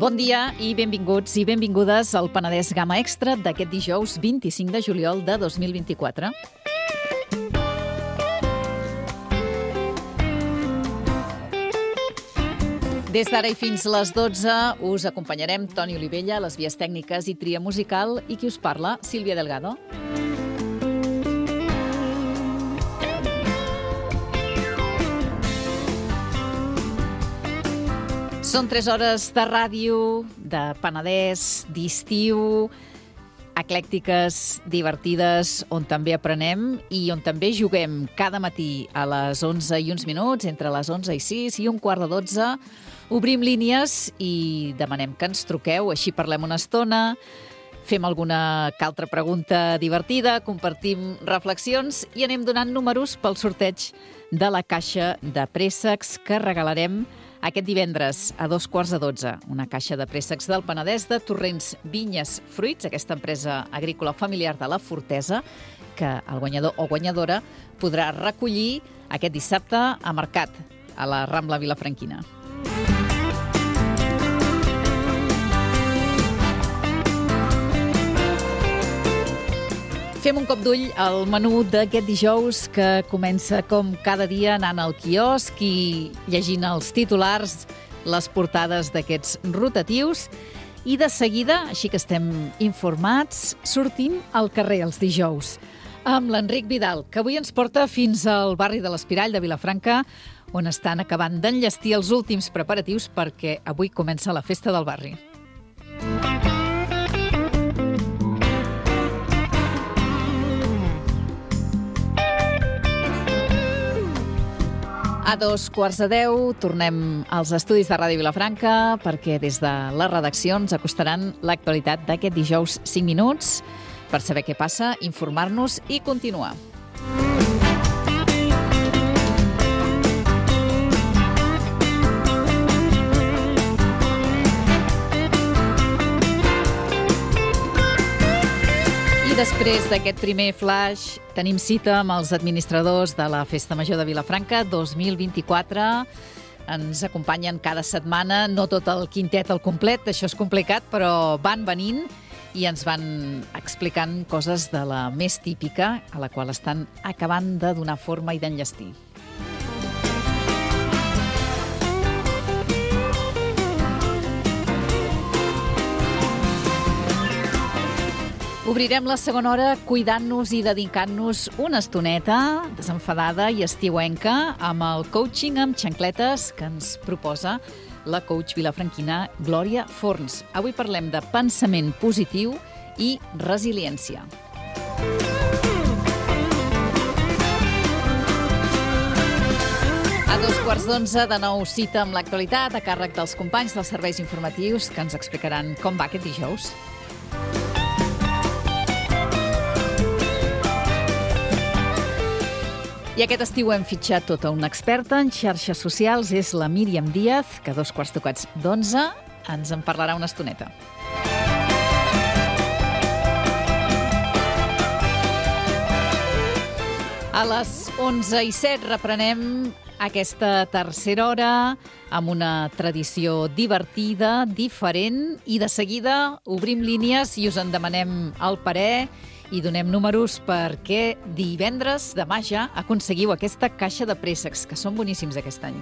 Bon dia i benvinguts i benvingudes al Penedès Gamma Extra d'aquest dijous 25 de juliol de 2024. Des d'ara i fins les 12 us acompanyarem Toni Olivella, les vies tècniques i tria musical, i qui us parla, Sílvia Delgado. Són 3 hores de ràdio, de Penedès, d'estiu, eclèctiques, divertides, on també aprenem i on també juguem cada matí a les 11 i uns minuts, entre les 11 i 6 i un quart de 12. Obrim línies i demanem que ens truqueu, així parlem una estona, fem alguna que altra pregunta divertida, compartim reflexions i anem donant números pel sorteig de la caixa de préssecs que regalarem aquest divendres a 11:45, una caixa de préssecs del Penedès de Torrents Vinyes Fruits, aquesta empresa agrícola familiar de la Fortesa, que el guanyador o guanyadora podrà recollir aquest dissabte a Mercat, a la Rambla Vilafranquina. Fem un cop d'ull al menú d'aquest dijous que comença com cada dia anant al quiosc i llegint els titulars, les portades d'aquests rotatius i de seguida, així que estem informats, sortim al carrer els dijous amb l'Enric Vidal, que avui ens porta fins al barri de l'Espirall de Vilafranca, on estan acabant d'enllestir els últims preparatius perquè avui comença la festa del barri. A 11:45 tornem als estudis de Ràdio Vilafranca perquè des de les redaccions acostaran l'actualitat d'aquest dijous 5 minuts per saber què passa, informar-nos i continuar. Després d'aquest primer flash, tenim cita amb els administradors de la Festa Major de Vilafranca 2024. Ens acompanyen cada setmana, no tot el quintet al complet, això és complicat, però van venint i ens van explicant coses de la més típica, a la qual estan acabant de donar forma i d'enllestir. Obrirem la segona hora cuidant-nos i dedicant-nos una estoneta desenfadada i estiuenca amb el coaching amb xancletes que ens proposa la coach vilafranquina Glòria Forns. Avui parlem de pensament positiu i resiliència. A 11:15 de nou cita amb l'actualitat a càrrec dels companys dels serveis informatius que ens explicaran com va aquest dijous. I aquest estiu hem fitxat tota una experta en xarxes socials, és la Míriam Díaz, que a 11:45 ens en parlarà una estoneta. A les 11:07 reprenem aquesta tercera hora amb una tradició divertida, diferent, i de seguida obrim línies i us en demanem el parer i donem números perquè divendres, demà ja, aconseguiu aquesta caixa de préssecs, que són boníssims aquest any.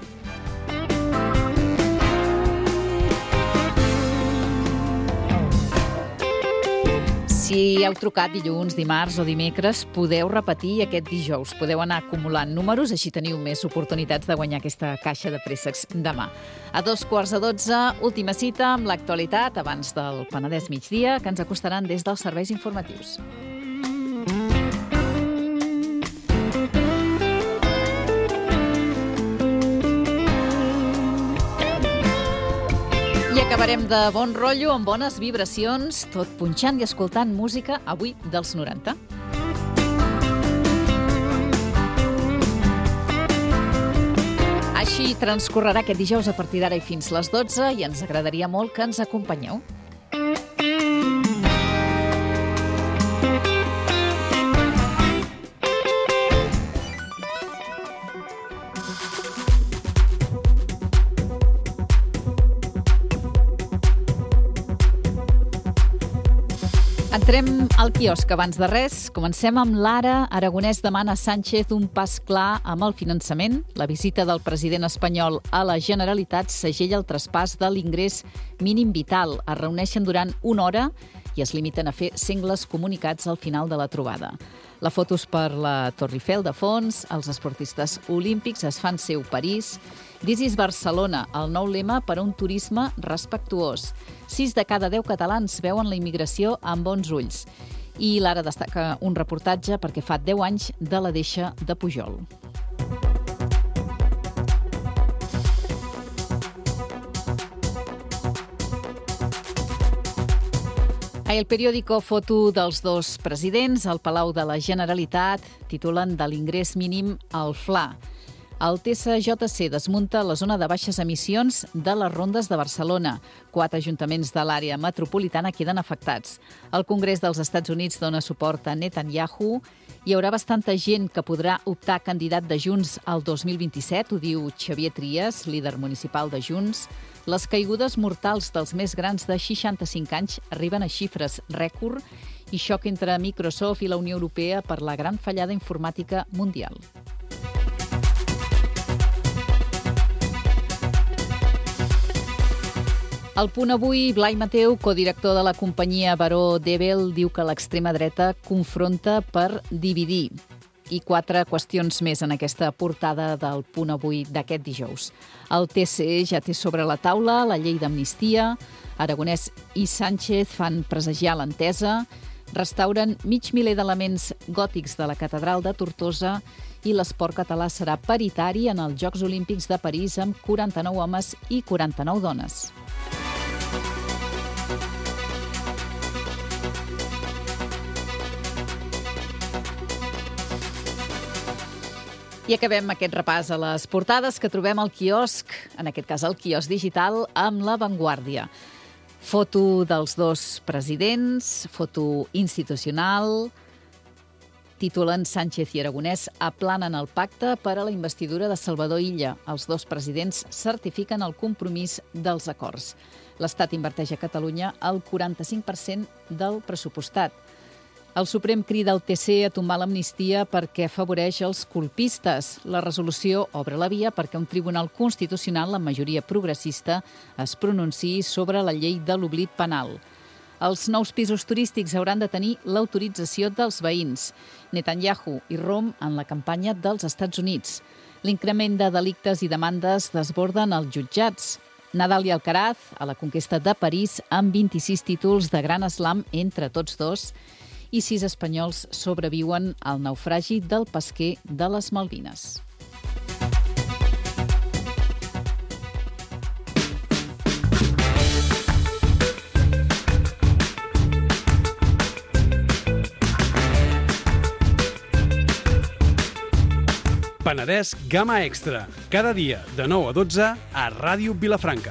Si heu trucat dilluns, dimarts o dimecres, podeu repetir aquest dijous. Podeu anar acumulant números, així teniu més oportunitats de guanyar aquesta caixa de préssecs demà. A 11:45, última cita amb l'actualitat abans del Penedès migdia, que ens acostaran des dels serveis informatius. I acabarem de bon rotllo, amb bones vibracions, tot punxant i escoltant música, avui dels 90. Així transcorrerà aquest dijous a partir d'ara i fins les 12 i ens agradaria molt que ens acompanyeu. Entrem al quiosc abans de res. Comencem amb l'Ara. Aragonès demana a Sánchez un pas clar amb el finançament. La visita del president espanyol a la Generalitat segella el traspàs de l'ingrés mínim vital. Es reuneixen durant una hora i es limiten a fer sengles comunicats al final de la trobada. La foto és per la Torre Eiffel de fons. Els esportistes olímpics es fan seu París. This is Barcelona, el nou lema per a un turisme respectuós. 6 de cada 10 catalans veuen la immigració amb bons ulls. I l'Ara destaca un reportatge perquè fa 10 anys de la deixa de Pujol. El periòdico foto dels dos presidents al Palau de la Generalitat titulen de l'ingrés mínim al Fla. El TSJC desmunta la zona de baixes emissions de les rondes de Barcelona. 4 ajuntaments de l'àrea metropolitana queden afectats. El Congrés dels Estats Units dona suport a Netanyahu. Hi haurà bastanta gent que podrà optar candidat de Junts al 2027, ho diu Xavier Trias, líder municipal de Junts. Les caigudes mortals dels més grans de 65 anys arriben a xifres rècord i xoc entre Microsoft i la Unió Europea per la gran fallada informàtica mundial. Al Punt Avui, Blai Mateu, codirector de la companyia Baró Debel, diu que l'extrema dreta confronta per dividir. I 4 qüestions més en aquesta portada del Punt Avui d'aquest dijous. El TSE ja té sobre la taula la llei d'amnistia, Aragonès i Sánchez fan presagiar l'entesa, restauren mig miler d'elements gòtics de la catedral de Tortosa i l'esport català serà paritari en els Jocs Olímpics de París amb 49 homes i 49 dones. I acabem aquest repàs a les portades que trobem al quiosc, en aquest cas al quiosc digital, amb La Vanguardia. Foto dels dos presidents, foto institucional. Titulen Sánchez i Aragonès aplanen el pacte per a la investidura de Salvador Illa. Els dos presidents certifiquen el compromís dels acords. L'Estat inverteix a Catalunya el 45% del pressupostat. El Suprem crida el TC a tombar l'amnistia perquè afavoreix els colpistes. La resolució obre la via perquè un tribunal constitucional amb majoria progressista es pronunciï sobre la llei de l'oblit penal. Els nous pisos turístics hauran de tenir l'autorització dels veïns. Netanyahu i Rom en la campanya dels Estats Units. L'increment de delictes i demandes desborden els jutjats. Nadal i Alcaraz a la conquesta de París amb 26 títols de Gran Slam entre tots dos i 6 espanyols sobreviuen al naufragi del pesquer de les Malvines. Penedès Gamma Extra, cada dia de 9 a 12 a Ràdio Vilafranca.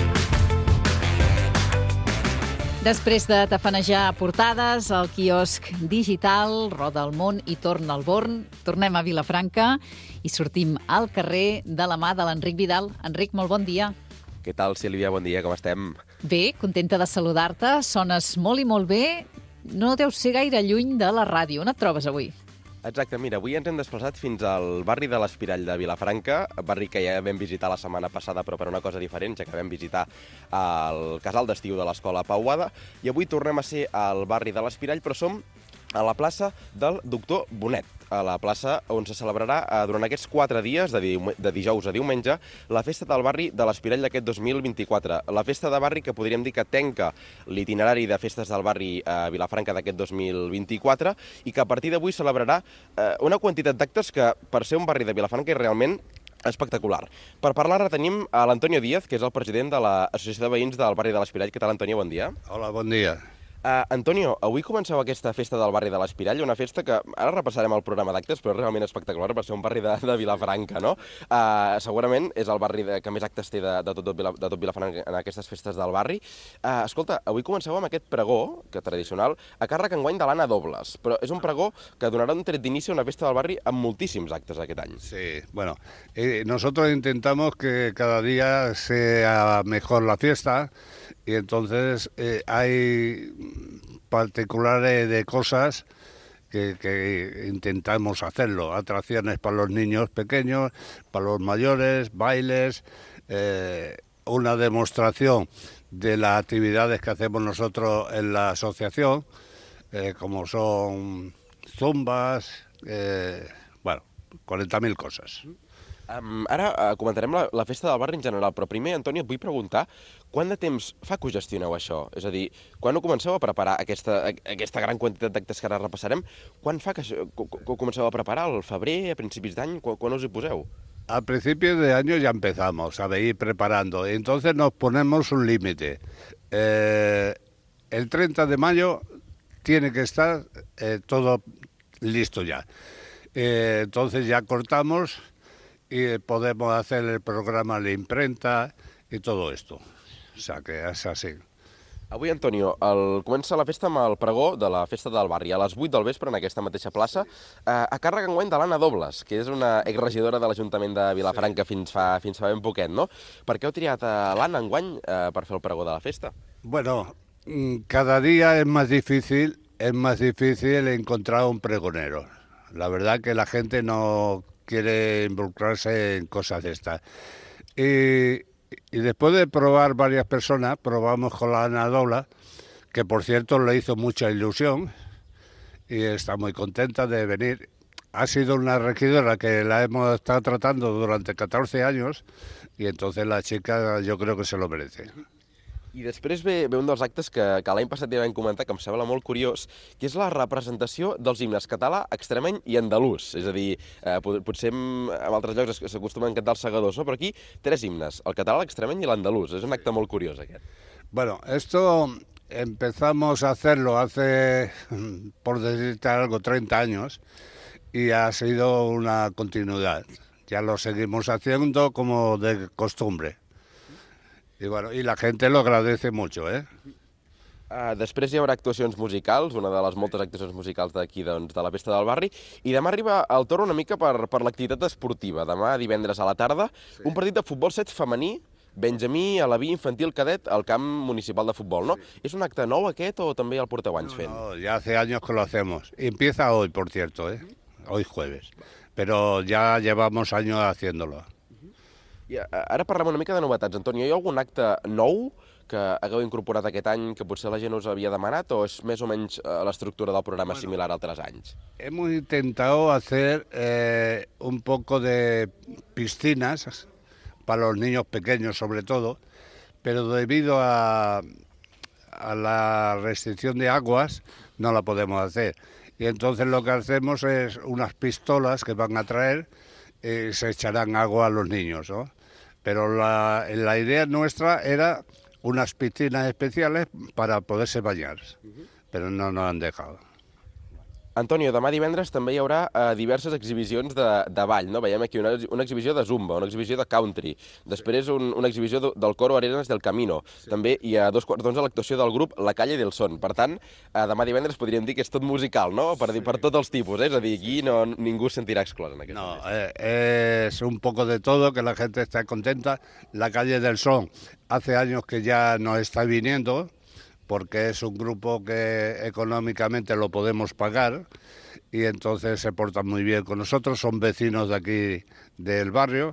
Després de tafanejar portades, el quiosc digital roda el món i torna al Born. Tornem a Vilafranca i sortim al carrer de la mà de l'Enric Vidal. Enric, molt bon dia. Què tal, Sílvia? Bon dia, com estem? Bé, contenta de saludar-te. Sones molt i molt bé. No deus ser gaire lluny de la ràdio. On et trobes avui? Exacte, mira, avui ens hem desplaçat fins al barri de l'Espirall de Vilafranca, barri que ja vam visitar la setmana passada, però per una cosa diferent, ja que vam visitar el casal d'estiu de l'escola Pauada, i avui tornem a ser al barri de l'Espirall, però som a la plaça del Doctor Bonet, a la plaça on se celebrarà durant aquests 4 dies, de dijous a diumenge, la festa del barri de l'Espirall d'aquest 2024. La festa de barri que podríem dir que tanca l'itinerari de festes del barri a Vilafranca d'aquest 2024 i que a partir d'avui celebrarà una quantitat d'actes que, per ser un barri de Vilafranca, és realment espectacular. Per parlar tenim a l'Antonio Díaz, que és el president de l'Associació de Veïns del barri de l'Espirall. Què tal, Antonio? Bon dia. Hola, bon dia. Antonio, avui comenceu aquesta festa del barri de l'Espirall, una festa que ara repassarem el programa d'actes, però és realment espectacular per ser un barri de Vilafranca, no? Segurament és el barri que més actes té de tot Vilafranca en aquestes festes del barri. Escolta, avui comenceu amb aquest pregó, que tradicional, a càrrec enguany de l'Anna Dobles, però és un pregó que donarà un tret d'inici a una festa del barri amb moltíssims actes aquest any. Sí, bueno, nosotros intentamos que cada día sea mejor la fiesta y entonces hay particulares de cosas que intentamos hacerlo. Atracciones para los niños pequeños, para los mayores, bailes, una demostración de las actividades que hacemos nosotros en la asociación, como son zumbas, 40.000 coses. Ara comentarem la festa del barri en general, però primer, Antoni, et vull preguntar quant de temps fa que ho gestioneu això? És a dir, quan ho comenceu a preparar aquesta gran quantitat d'actes que ara repassarem? Quan fa que ho comenceu a preparar? Al febrer, a principis d'any? Quan us hi poseu? A principios de año ya empezamos a ir preparando, entonces nos ponemos un límite. El 30 de mayo tiene que estar todo listo ya. Entonces ya cortamos y podemos hacer el programa de imprenta y todo esto. O sea que és així. Avui, Antonio, comença la festa amb el pregó de la festa del barri, a les 8 del vespre en aquesta mateixa plaça, a càrrec enguany de l'Anna Dobles, que és una exregidora de l'Ajuntament de Vilafranca fins fa ben poquet, no? Per què heu triat a l'Anna enguany per fer el pregó de la festa? Bueno, cada día es más difícil encontrar un pregonero. La verdad que la gente no quiere involucrarse en cosas de estas. Y después de probar varias personas, probamos con la Ana Dobla, que por cierto le hizo mucha ilusión y está muy contenta de venir. Ha sido una regidora que la hemos estado tratando durante 14 años y entonces la chica yo creo que se lo merece. I després ve un dels actes que l'any passat ja vam comentar, que em sembla molt curiós, que és la representació dels himnes català, extremeny i andalús. És a dir, potser en altres llocs s'acostumen a cantar els segadors, no? Però aquí 3 himnes, el català, l'extremeny i l'andalús. És un acte molt curiós, aquest. Bueno, esto empezamos a hacerlo hace, por decirte algo, 30 años y ha sido una continuidad. Ya lo seguimos haciendo como de costumbre. I, bueno, i la gente lo agradece mucho, Després hi haurà actuacions musicals, una de les moltes actuacions musicals d'aquí, doncs, de la festa del barri, i demà arriba el torn una mica per l'activitat esportiva. Demà, divendres a la tarda, un partit de futbol 7 femení, Benjamí, Alaví, infantil, cadet, al camp municipal de futbol, no? És un acte nou aquest o també el porteu anys fent? No, ya hace años que lo hacemos. Empieza hoy, por cierto, hoy jueves. Pero ya llevamos años haciéndolo. I ara parlem una mica de novetats. Antonio, hi ha algun acte nou que hagueu incorporat aquest any que potser la gent us havia demanat o és més o menys l'estructura del programa similar a altres anys? Hemos intentado hacer un poco de piscinas para los niños pequeños sobre todo, pero debido a la restricción de aguas no la podemos hacer. Y entonces lo que hacemos es unas pistolas que van a traer y se echarán agua a los niños, ¿no? Pero la idea nuestra era unas piscinas especiales para poderse bañar, pero no nos han dejado. Antonio, demà divendres també hi haurà diverses exhibicions de ball, no? Veiem aquí una exhibició de zumba, una exhibició de country, després una exhibició del coro Arenas del Camino, també hi ha 2:15 l'actuació del grup La Calle del Son. Per tant, demà divendres podríem dir que és tot musical, no? Per tots els tipus, és a dir, aquí ningú es sentirà exclòs en aquest No, es un poco de todo, que la gente está contenta. La Calle del Son hace años que ya no está viniendo, porque es un grupo que económicamente lo podemos pagar y entonces se portan muy bien con nosotros, son vecinos de aquí del barrio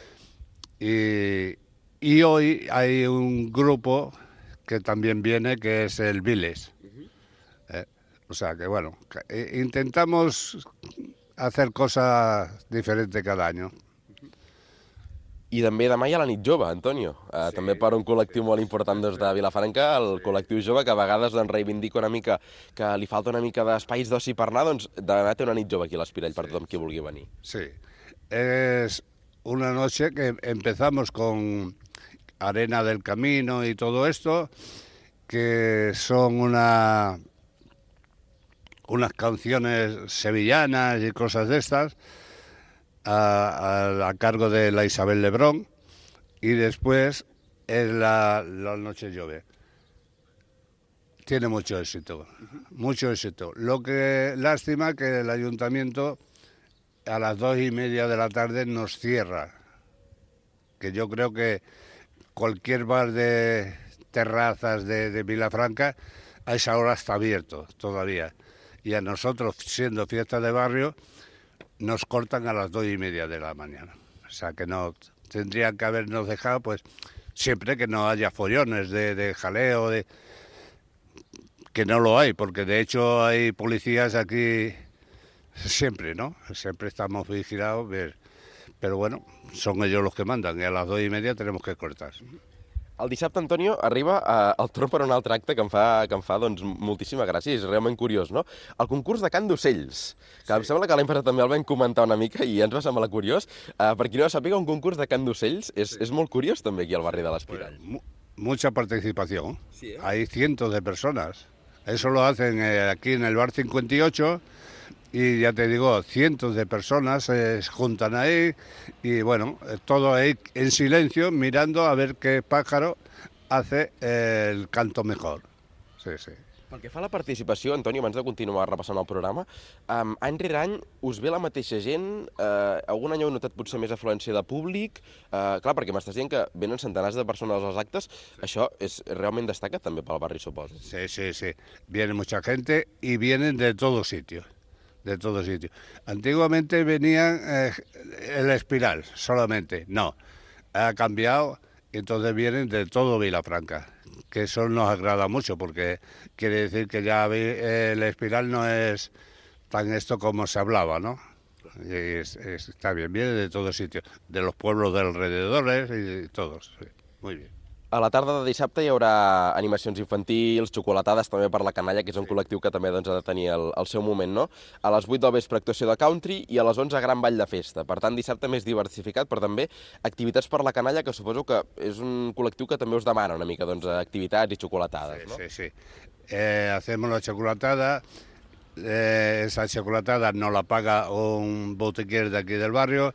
y hoy hay un grupo que también viene que es el Viles. O sea que bueno, intentamos hacer cosas diferentes cada año. I també demà hi ha la nit jove, Antonio. Sí. També per un col·lectiu molt important des de Vilafranca, el col·lectiu jove, que a vegades reivindica una mica que li falta una mica d'espais d'oci per anar, doncs demà té una nit jove aquí a l'Espirall per tothom qui vulgui venir. Sí, es una noche que empezamos con Arena del Camino y todo esto, que son unas canciones sevillanas y cosas de estas, a cargo de la Isabel Lebrón, y después es la Noche Llove. Tiene mucho éxito, mucho éxito. Lo que lástima que el ayuntamiento a las 2:30 de la tarde nos cierra, que yo creo que cualquier bar de terrazas de Vilafranca a esa hora está abierto todavía. Y a nosotros, siendo fiesta de barrio, nos cortan a las 2:30 de la mañana. O sea que no tendrían que habernos dejado, pues, siempre que no haya follones de jaleo, que no lo hay, porque de hecho hay policías aquí siempre, ¿no? Siempre estamos vigilados, pero bueno, son ellos los que mandan y a las 2:30 tenemos que cortar. El dissabte, Antonio, arriba el torn per un altre acte que em fa doncs, moltíssima gràcia, és realment curiós, no? El concurs de cant d'ocells, que em sembla que l'any passat també el vam comentar una mica i ens va semblar curiós. Per qui no ho sàpiga, un concurs de cant d'ocells és molt curiós també aquí al barri de l'Espirall. Mucha participación. Sí, ¿eh? Hay cientos de personas. Eso lo hacen aquí en el bar 58 y ya te digo, cientos de personas se juntan ahí y bueno, todo ahí en silencio mirando a ver qué pájaro hace el canto mejor. Sí, sí. Pel que fa a la participació, Antonio, abans de continuar repassant el programa, any rere any us ve la mateixa gent? Algun any heu notat potser més afluència de públic? Clar, perquè m'estàs dient que venen centenars de persones als actes. Això és realment destacat també pel barri, suposo. Sí, sí, sí. Viene mucha gente y vienen de todos sitios. De todo sitio. Antiguamente venían el Espiral solamente, no, ha cambiado, entonces vienen de todo Vilafranca, que eso nos agrada mucho porque quiere decir que ya el Espiral no es tan esto como se hablaba, ¿no? Y está bien, viene de todos sitios, de los pueblos de alrededores y todos, sí, muy bien. A la tarda de dissabte hi haurà animacions infantils, xocolatades també per la canalla, que és un col·lectiu que també doncs, ha de tenir el seu moment, no? A les 8 del vespre actuació de country i a les 11 gran ball de festa. Per tant, dissabte més diversificat, però també activitats per la canalla, que suposo que és un col·lectiu que també us demana una mica doncs, activitats i xocolatades, no? Sí, sí, sí. Hacemos la chocolatada. Esa chocolatada nos la paga un botiquier de aquí del barrio.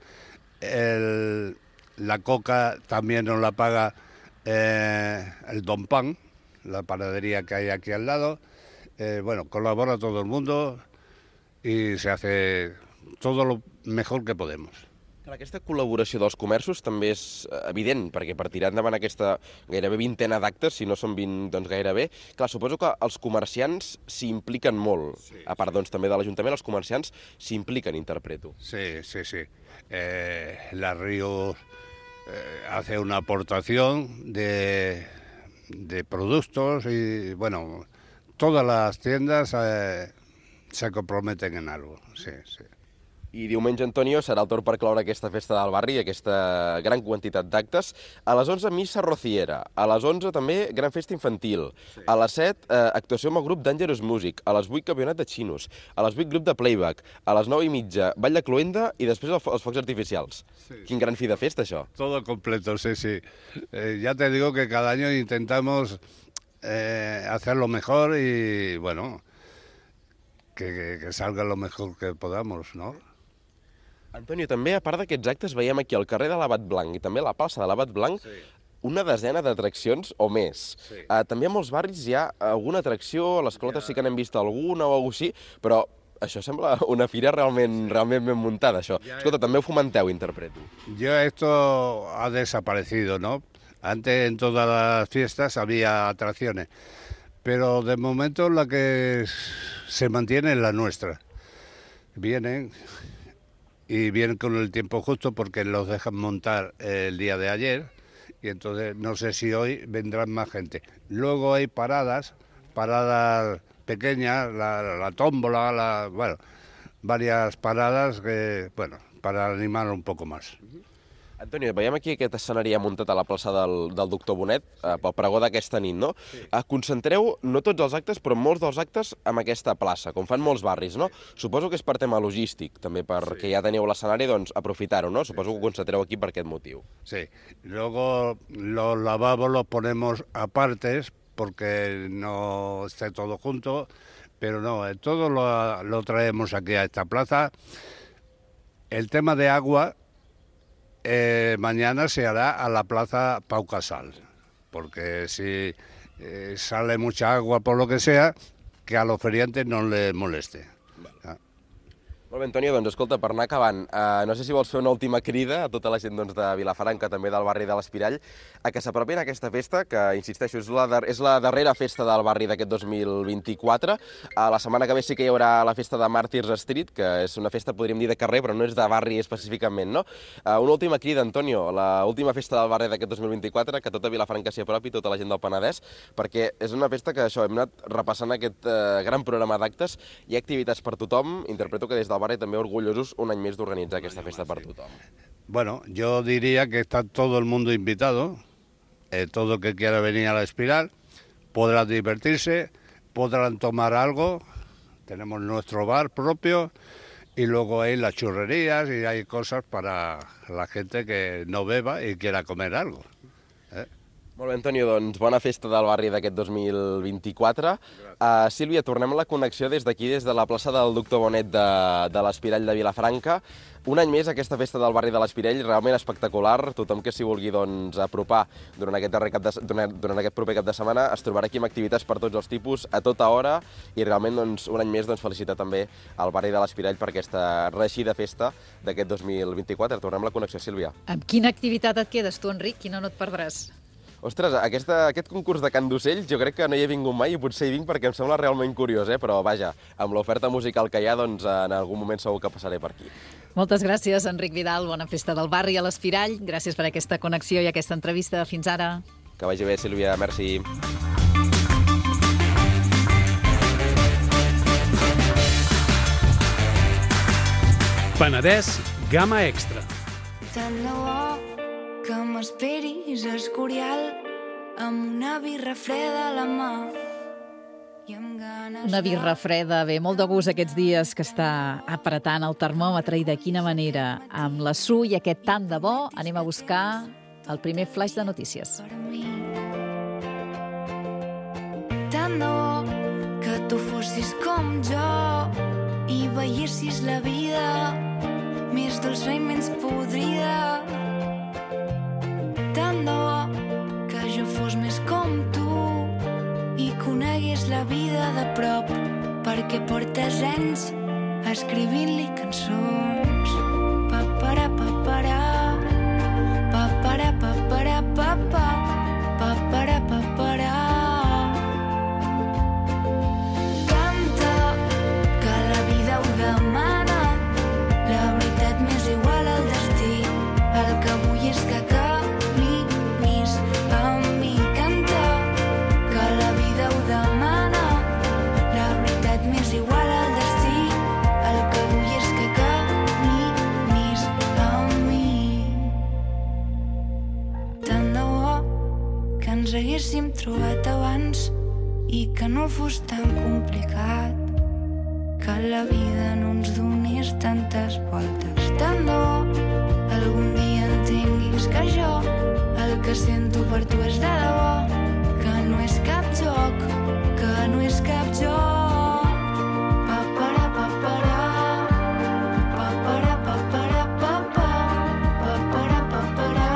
La coca también nos la paga el Don Pan, la panadería que hay aquí al lado. Bueno, colabora todo el mundo y se hace todo lo mejor que podemos. Clar, aquesta col·laboració dels comerços també és evident, perquè per tirar endavant aquesta gairebé vintena d'actes, si no són 20, doncs gairebé, clar, suposo que els comerciants s'hi impliquen molt. Sí, a part doncs, també de l'Ajuntament, els comerciants s'hi impliquen, interpreto. Sí, sí, sí. La Ríos hace una aportación de productos y, bueno, todas las tiendas se comprometen en algo, sí, sí. I diumenge, Antonio, serà el torn per cloure aquesta festa del barri, aquesta gran quantitat d'actes. A les 11, missa rociera. A les 11, també, gran festa infantil. Sí. A les 7, actuació amb el grup Dangerous Music. A les 8, campionat de xinos. A les 8, grup de playback. A les 9:30, ball de cloenda i després els focs artificials. Sí. Quin gran fi de festa, això. Todo completo, sí, sí. Ya te digo que cada año intentamos hacerlo mejor y, bueno, que salga lo mejor que podamos, ¿no? Antonio, també, a part d'aquests actes, veiem aquí al carrer de l'Abat Blanc i també a la plaça de l'Abat Blanc una desena d'atraccions o més. Sí. També a molts barris hi ha alguna atracció, a les clotes sí que n'hem vist alguna o alguna cosa així, però això sembla una fira realment ben muntada, això. Escolta, també ho fomenteu, interpreto. Ya esto ha desaparecido, ¿no? Antes en todas las fiestas había atracciones, pero de momento la que se mantiene es la nuestra. Vienen con el tiempo justo porque los dejan montar el día de ayer y entonces no sé si hoy vendrán más gente. Luego hay paradas pequeñas, la tómbola, bueno, varias paradas que, bueno, para animar un poco más. Antonio, veiem aquí aquest escenari muntat a la plaça del Doctor Bonet, pel pregó d'aquesta nit, no? Sí. Concentreu, no tots els actes, però molts dels actes en aquesta plaça, com fan molts barris, no? Suposo que és per tema logístic, també perquè ja teniu l'escenari, doncs aprofitar-ho, no? Suposo que ho concentreu aquí per aquest motiu. Sí, luego los lavabos los ponemos apartes porque no esté todo junto, pero no, todo lo traemos aquí a esta plaza. El tema de agua mañana se hará a la plaza Pau Casal, porque si sale mucha agua por lo que sea, que a los feriantes no les moleste. Molt bé, Antonio, doncs escolta, per anar acabant, no sé si vols fer una última crida a tota la gent de Vilafranca, també del barri de l'Espirall, a que s'apropin a aquesta festa, que, insisteixo, és la darrera festa del barri d'aquest 2024. La setmana que ve sí que hi haurà la festa de Màrtirs Street, que és una festa, podríem dir, de carrer, però no és de barri específicament, no? Una última crida, Antonio, l'última festa del barri d'aquest 2024, que tota Vilafranca s'hi apropi, tota la gent del Penedès, perquè és una festa que, això, hem anat repassant aquest gran programa d'actes, hi ha activitats per tothom, interpreto que des del barri també orgullosos un any més d'organitzar aquesta festa per tothom. Bueno, yo diría que está todo el mundo invitado, todo el que quiera venir a la Espiral, podrán divertirse, podrán tomar algo, tenemos nuestro bar propio y luego hay las churrerías y hay cosas para la gente que no beba y quiera comer algo. Molt bé, Antonio, doncs bona festa del barri d'aquest 2024. Sílvia, tornem a la connexió des d'aquí, des de la plaça del Doctor Bonet de l'Espirall de Vilafranca. Un any més aquesta festa del barri de l'Espirall, realment espectacular. Tothom que s'hi vulgui apropar durant aquest proper cap de setmana es trobarà aquí amb activitats per tots els tipus, a tota hora, i realment un any més felicitar també al barri de l'Espirall per aquesta reeixida festa d'aquest 2024. Tornem a la connexió, Sílvia. Amb quina activitat et quedes tu, Enric? Quina no et perdràs? Ostres, aquest concurs de cant d'ocells jo crec que no hi he vingut mai i potser hi vinc perquè em sembla realment curiós, però vaja, amb l'oferta musical que hi ha, doncs en algun moment segur que passaré per aquí. Moltes gràcies, Enric Vidal. Bona festa del barri a l'Espirall. Gràcies per aquesta connexió i aquesta entrevista. Fins ara. Que vagi bé, Sílvia. Merci. Penedès Gamma Extra. Tant de bo que m'esperis a Escorial amb una birra freda a la mà i amb ganes... Una birra freda, bé, molt de gust aquests dies que està apretant el termòmetre, i de quina manera. Amb la Su i aquest tant de bo anem a buscar el primer flaix de notícies. Per mi. Tant de bo que tu fossis com jo i veiessis la vida més dolça i menys podrida. Tant de bo que jo fos més com tu i conegués la vida de prop, perquè portes anys escrivint-li cançons. Papara, papara, papara, papara, papa, papara, papara. Canta, que la vida ho demana, la veritat m'és igual al destí, el que vull és que caminis amb mi. Canta, que la vida ho demana, la veritat m'és igual al destí, el que vull és que caminis amb mi. Tant de bo que ens haguéssim trobat abans i que no fos tan complicat, que la vida no ens donés tantes voltes. Tant de bo algun dia entenguis que jo el que sento per tu és de debò, que no és cap joc, que no és cap joc. Papara, papara, papara, papara, papa, papara, papara.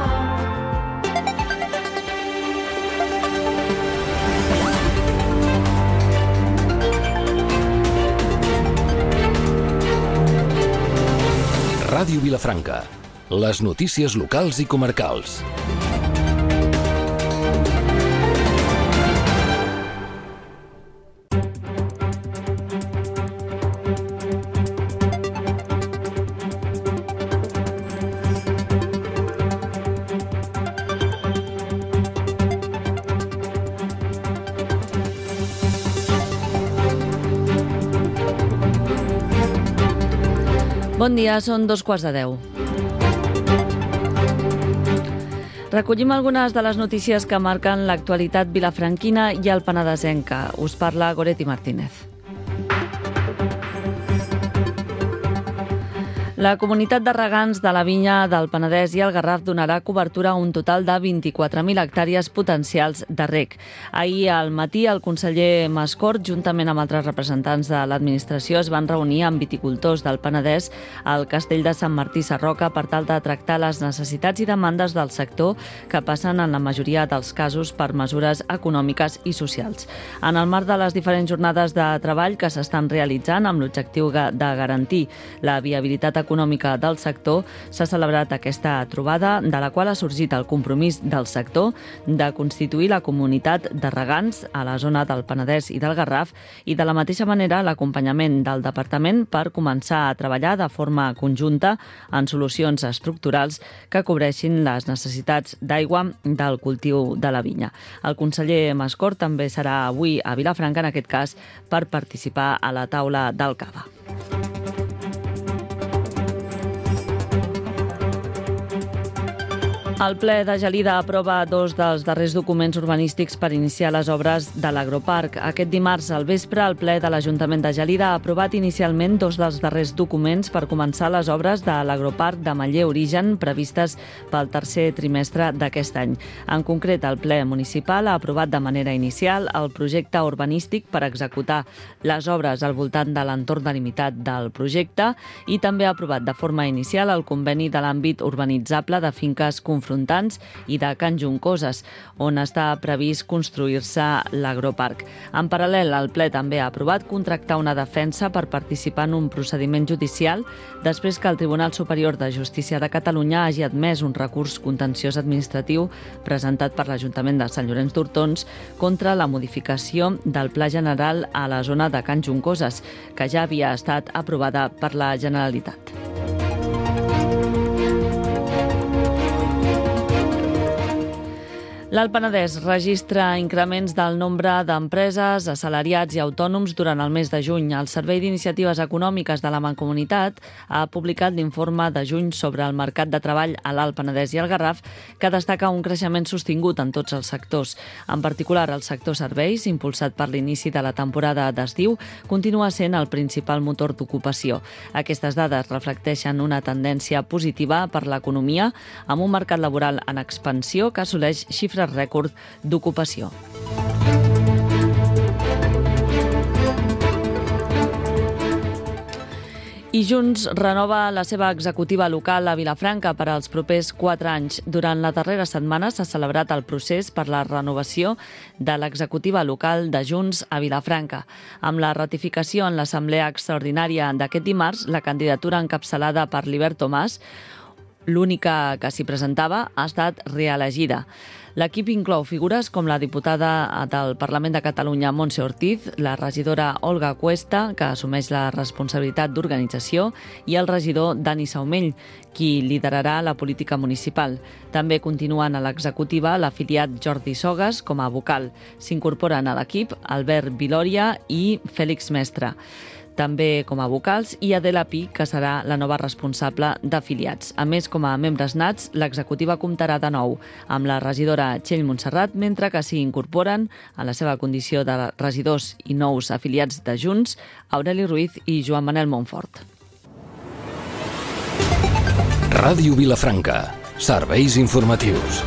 Ràdio Vilafranca. Les notícies locals i comarcals. Bon dia, són 2:15. Recollim algunes de les notícies que marquen l'actualitat vilafranquina i el penedesenca. Us parla Goretti Martínez. La comunitat de regants de la vinya del Penedès i el Garraf donarà cobertura a un total de 24.000 hectàrees potencials de reg. Ahir al matí el conseller Mascort, juntament amb altres representants de l'administració, es van reunir amb viticultors del Penedès al Castell de Sant Martí Sarroca per tal de tractar les necessitats i demandes del sector que passen en la majoria dels casos per mesures econòmiques i socials. En el marc de les diferents jornades de treball que s'estan realitzant amb l'objectiu de garantir la viabilitat econòmica del sector, s'ha celebrat aquesta trobada, de la qual ha sorgit el compromís del sector de constituir la comunitat de regants a la zona del Penedès i del Garraf i, de la mateixa manera, l'acompanyament del departament per començar a treballar de forma conjunta en solucions estructurals que cobreixin les necessitats d'aigua del cultiu de la vinya. El conseller Mascort també serà avui a Vilafranca, en aquest cas, per participar a la taula del Cava. El ple de Gelida aprova dos dels darrers documents urbanístics per iniciar les obres de l'Agroparc. Aquest dimarts al vespre, el ple de l'Ajuntament de Gelida ha aprovat inicialment dos dels darrers documents per començar les obres de l'Agroparc de Maller Origen previstes pel tercer trimestre d'aquest any. En concret, el ple municipal ha aprovat de manera inicial el projecte urbanístic per executar les obres al voltant de l'entorn delimitat del projecte i també ha aprovat de forma inicial el conveni de l'àmbit urbanitzable de finques confrontants i de Can Juncoses, on està previst construir-se l'Agroparc. En paral·lel, el ple també ha aprovat contractar una defensa per participar en un procediment judicial després que el Tribunal Superior de Justícia de Catalunya hagi admès un recurs contenciós administratiu presentat per l'Ajuntament de Sant Llorenç d'Hortons contra la modificació del Pla General a la zona de Can Juncoses, que ja havia estat aprovada per la Generalitat. L'Alt Penedès registra increments del nombre d'empreses, assalariats i autònoms durant el mes de juny. El Servei d'Iniciatives Econòmiques de la Mancomunitat ha publicat l'informe de juny sobre el mercat de treball a l'Alt Penedès i el Garraf, que destaca un creixement sostingut en tots els sectors. En particular, el sector serveis, impulsat per l'inici de la temporada d'estiu, continua sent el principal motor d'ocupació. Aquestes dades reflecteixen una tendència positiva per l'economia, amb un mercat laboral en expansió que assoleix xifres rècord d'ocupació. I Junts renova la seva executiva local a Vilafranca per als propers 4 anys. Durant la darrera setmana s'ha celebrat el procés per la renovació de l'executiva local de Junts a Vilafranca. Amb la ratificació en l'Assemblea Extraordinària d'aquest dimarts, la candidatura encapçalada per Libert Tomàs, l'única que s'hi presentava, ha estat reelegida. L'equip inclou figures com la diputada del Parlament de Catalunya Montse Ortiz, la regidora Olga Cuesta, que assumeix la responsabilitat d'organització, i el regidor Dani Saumell, qui liderarà la política municipal. També continuen a l'executiva l'afiliat Jordi Sogas com a vocal. S'incorporen a l'equip Albert Vilòria i Fèlix Mestre. També com a vocals, i Adela Pi, que serà la nova responsable d'afiliats. A més, com a membres nats, l'executiva comptarà de nou amb la regidora Txell Montserrat, mentre que s'hi incorporen, a la seva condició de regidors i nous afiliats de Junts, Aureli Ruiz i Joan Manel Montfort. Ràdio Vilafranca. Serveis informatius.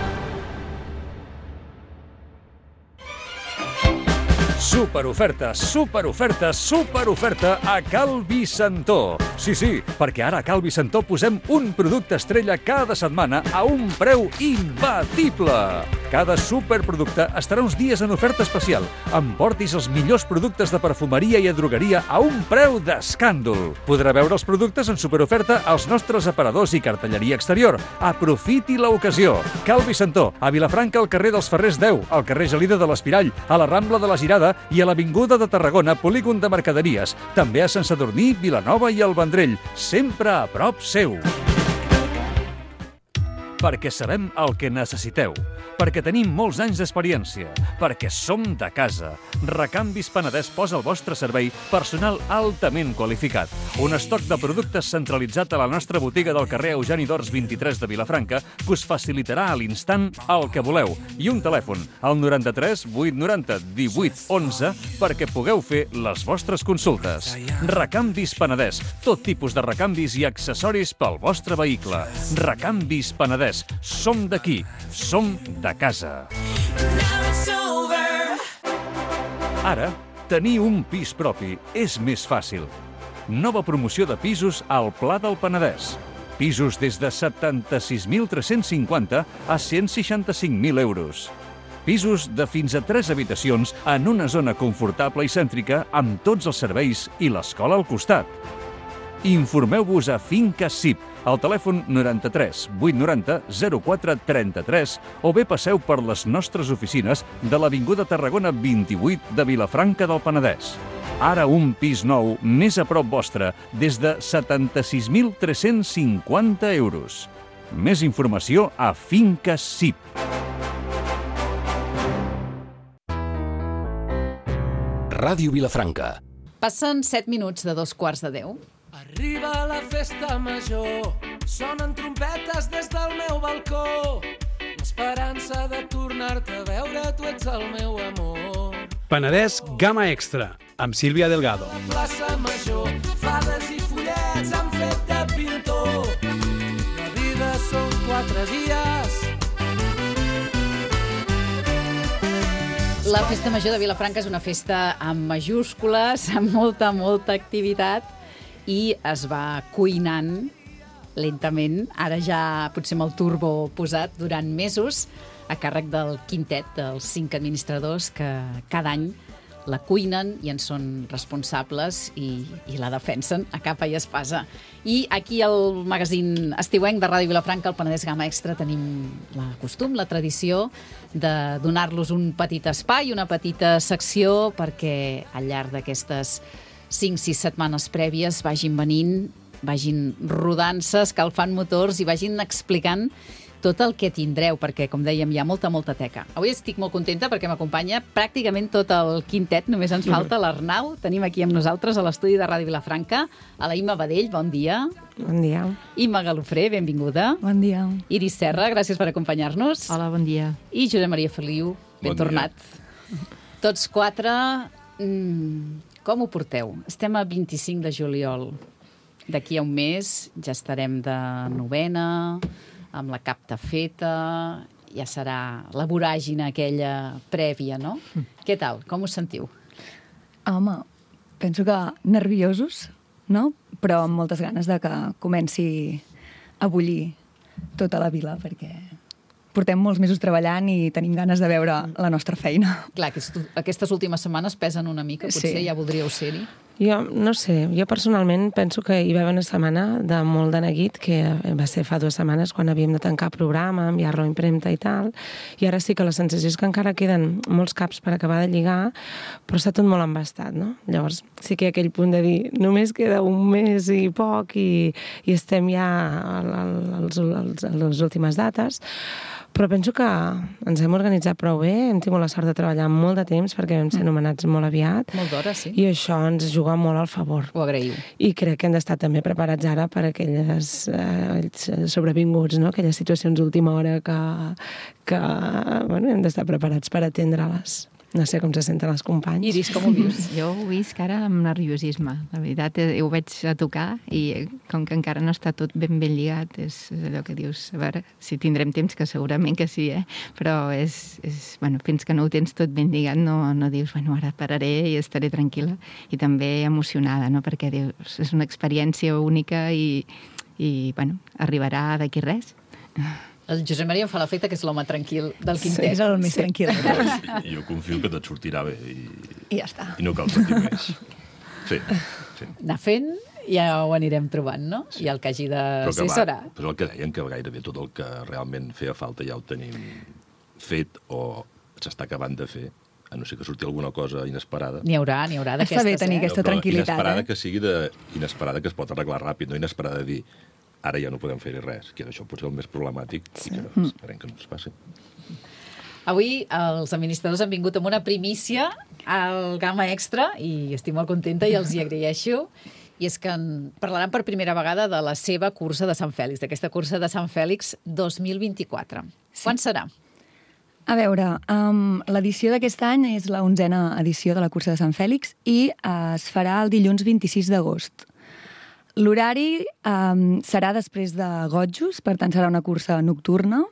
Superoferta, superoferta, superoferta a Cal Vicentó. Sí, perquè ara a Cal Vicentó posem un producte estrella cada setmana a un preu imbatible. Cada superproducte estarà uns dies en oferta especial. Emportis els millors productes de perfumeria i drogueria a un preu d'escàndol. Podrà veure els productes en superoferta als nostres aparadors i cartelleria exterior. Aprofiti l'ocasió. Cal Vicentó, a Vilafranca, al carrer dels Ferrers 10, al carrer Gelida de l'Espirall, a la Rambla de la Girada i a l'Avinguda de Tarragona, polígon de mercaderies. També a Sant Sadurní, Vilanova i el Vendrell, sempre a prop seu. perquè sabem el que necessiteu, perquè tenim molts anys d'experiència, perquè som de casa. Recanvis Penedès posa al vostre servei personal altament qualificat. Un estoc de productes centralitzat a la nostra botiga del carrer Eugeni d'Ors 23 de Vilafranca que us facilitarà a l'instant el que voleu. I un telèfon, al 93 890 18 11, perquè pugueu fer les vostres consultes. Recanvis Penedès, tot tipus de recanvis i accessoris pel vostre vehicle. Recanvis Penedès, som d'aquí, som de casa. Ara, tenir un pis propi és més fàcil. Nova promoció de pisos al Pla del Penedès. Pisos des de 76.350 a 165.000 euros. Pisos de fins a 3 habitacions en una zona confortable i cèntrica amb tots els serveis i l'escola al costat. Informeu-vos a Finca SIP, al telèfon 93 890 04 33 o bé passeu per les nostres oficines de l'Avinguda Tarragona 28 de Vilafranca del Penedès. Ara un pis nou més a prop vostre des de 76.350 euros. Més informació a Finca SIP. Ràdio Vilafranca. Passen 7 minuts de 2:15. Arriba la festa major, sonen trompetes des del meu balcó. L'esperança de tornar-te a veure, tu ets el meu amor. Penedès Gamma Extra, amb Sílvia Delgado. La plaça major, fades i follets han fet de pintor. La vida són 4 dies. La Festa Major de Vilafranca és una festa amb majúscules, amb molta activitat, i es va cuinant lentament, ara ja potser amb el turbo posat, durant mesos, a càrrec del quintet dels 5 administradors que cada any la cuinen i en són responsables i la defensen a capa i espasa. I aquí al magazín estiuenc de Ràdio Vilafranca, el Penedès Gamma Extra, tenim la costum, la tradició de donar-los un petit espai, una petita secció perquè al llarg d'aquestes 5-6 setmanes prèvies vagin venint, vagin rodant-se, escalfant motors i vagin explicant tot el que tindreu, perquè, com dèiem, hi ha molta teca. Avui estic molt contenta perquè m'acompanya pràcticament tot el quintet, només ens falta l'Arnau. Tenim aquí amb nosaltres a l'estudi de Ràdio Vilafranca a la Imma Badell, bon dia. Bon dia. Imma Galofré, benvinguda. Bon dia. Iris Serra, gràcies per acompanyar-nos. Hola, bon dia. I Josep Maria Feliu, ben tornat. Tots 4, com ho porteu? Estem a 25 de juliol. D'aquí a un mes ja estarem de novena, amb la capta feta, ja serà la voràgina aquella prèvia, no? Què tal? Com us sentiu? Home, penso que nerviosos, no? Però amb moltes ganes de que comenci a bullir tota la vila, perquè portem molts mesos treballant i tenim ganes de veure la nostra feina. Clar, aquestes últimes setmanes pesen una mica, potser ja voldríeu ser-hi. Jo no sé, jo personalment penso que hi va haver una setmana de molt de neguit, que va ser fa 2 setmanes quan havíem de tancar programa, enviar-lo a impremta i tal, i ara sí que la sensació és que encara queden molts caps per acabar de lligar, però està tot molt embastat, no? Llavors sí que hi ha aquell punt de dir, només queda un mes i poc i estem ja a les últimes dates, però penso que ens hem organitzat prou bé, hem tingut la sort de treballar molt de temps perquè vam ser nomenats molt aviat. Molt d'hora, sí. I això ens juga molt al favor. Ho agraïu. I crec que hem d'estar també preparats ara per aquelles sobrevinguts, no? Aquelles situacions d'última hora que hem d'estar preparats per atendre-les. No sé com se senten els companys. Iris, com ho vius? Jo ho visc ara amb nerviosisme. La veritat, ho veig a tocar i com que encara no està tot ben lligat, és allò que dius, a veure, si tindrem temps, que segurament que sí, però bueno, fins que no ho tens tot ben lligat no dius, bueno, ara pararé i estaré tranquil·la. I també emocionada, no? Perquè dius, és una experiència única i bueno, arribarà d'aquí res. El Josep Maria em fa l'efecte que és l'home tranquil del quintet. Sí, és el més tranquil. Sí, jo confio que tot sortirà bé i ja està. I no cal patir més. Sí. Anar fent, ja ho anirem trobant, no? Sí. I el que hagi de ser serà. Però el que deien, que gairebé tot el que realment feia falta ja ho tenim fet o s'està acabant de fer, a no ser que surti alguna cosa inesperada. N'hi haurà d'aquestes. Està bé tenir aquesta tranquil·litat. Inesperada que sigui inesperada que es pot arreglar ràpid, no inesperada de dir Ara ja no podem fer res, que això pot ser el més problemàtic i que esperem que no ens passi. Avui els administradors han vingut amb una primícia al Gamma Extra i estic molt contenta i els hi agraeixo. I és que parlaran per primera vegada de la seva cursa de Sant Fèlix, d'aquesta cursa de Sant Fèlix 2024. Quan serà? A veure, l'edició d'aquest any és la 11a edició de la cursa de Sant Fèlix i es farà el dilluns 26 d'agost. L'horari serà després de Gotjos, per tant serà una cursa nocturna,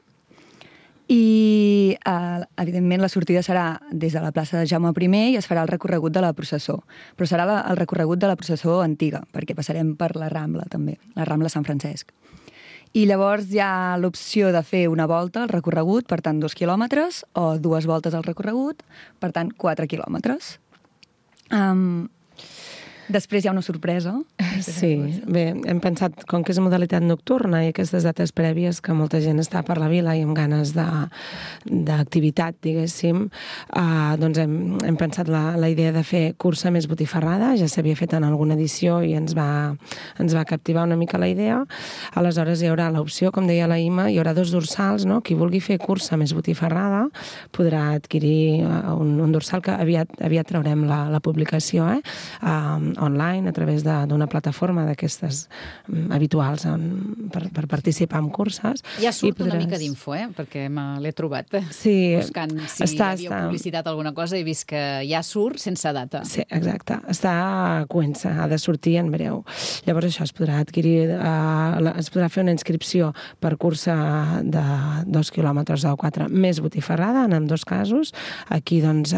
i evidentment la sortida serà des de la plaça de Jaume I i es farà el recorregut de la processó, però serà el recorregut de la processó antiga, perquè passarem per la Rambla també, la Rambla Sant Francesc. I llavors hi ha l'opció de fer una volta al recorregut, per tant 2 quilòmetres, o 2 voltes al recorregut, per tant 4 quilòmetres. Després hi ha una sorpresa. Sí, bé, hem pensat, com que és modalitat nocturna i aquestes dates prèvies que molta gent està per la vila i amb ganes d'activitat, diguéssim, doncs hem pensat la idea de fer cursa més botifarrada. Ja s'havia fet en alguna edició i ens va captivar una mica la idea. Aleshores hi haurà l'opció, com deia la Ima, hi haurà 2 dorsals, no? Qui vulgui fer cursa més botifarrada podrà adquirir un dorsal que aviat traurem la publicació, online, a través d'una plataforma d'aquestes habituals per participar en curses. Ja surt una mica d'info, perquè l'he trobat buscant si hi havia publicitat alguna cosa i he vist que ja surt sense data. Sí, exacte. Està coent-se, ha de sortir en breu. Llavors això es podrà adquirir, es podrà fer una inscripció per cursa de 2 quilòmetres o 4 més botifarrada, en ambdós casos. Aquí, doncs,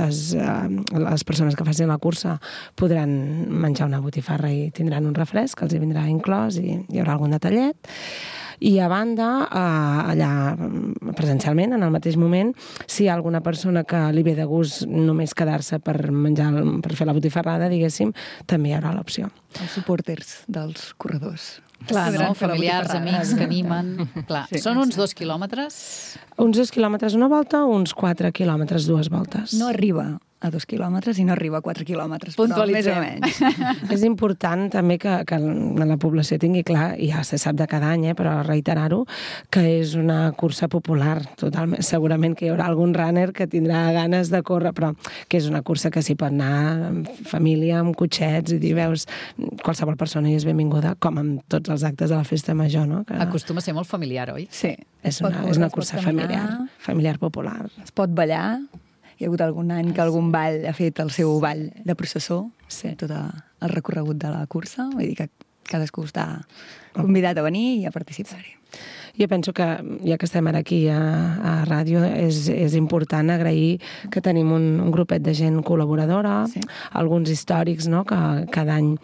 les persones que facin la cursa podran menjar una botifarra i tindran un refresc que els hi vindrà inclòs i hi haurà algun detallet. I a banda, allà presencialment, en el mateix moment, si hi ha alguna persona que li ve de gust només quedar-se per fer la botifarrada, diguéssim, també hi haurà l'opció. Els supporters dels corredors. Clar, no? Familiars, amics que animen. Clar. Són uns 2 quilòmetres? Uns 2 quilòmetres una volta, uns 4 quilòmetres 2 voltes. No arriba a 2 quilòmetres i no arriba a 4 quilòmetres, però més o menys. És important també que la població tingui clar, ja se sap de cada any, però reiterar-ho, que és una cursa popular, totalment. Segurament que hi haurà algun runner que tindrà ganes de córrer, però que és una cursa que s'hi pot anar amb família, amb cotxets, i dir, veus, qualsevol persona hi és benvinguda, com amb tots els actes de la festa major, no? Acostuma a ser molt familiar, oi? Sí. És una cursa familiar popular. Es pot ballar. Hi ha hagut algun any que algun ball ha fet el seu ball de processó, tot el recorregut de la cursa, vull dir que cadascú està convidat a venir i a participar-hi. Jo penso que, ja que estem ara aquí a ràdio, és important agrair que tenim un grupet de gent col·laboradora, alguns històrics, no?, que cada any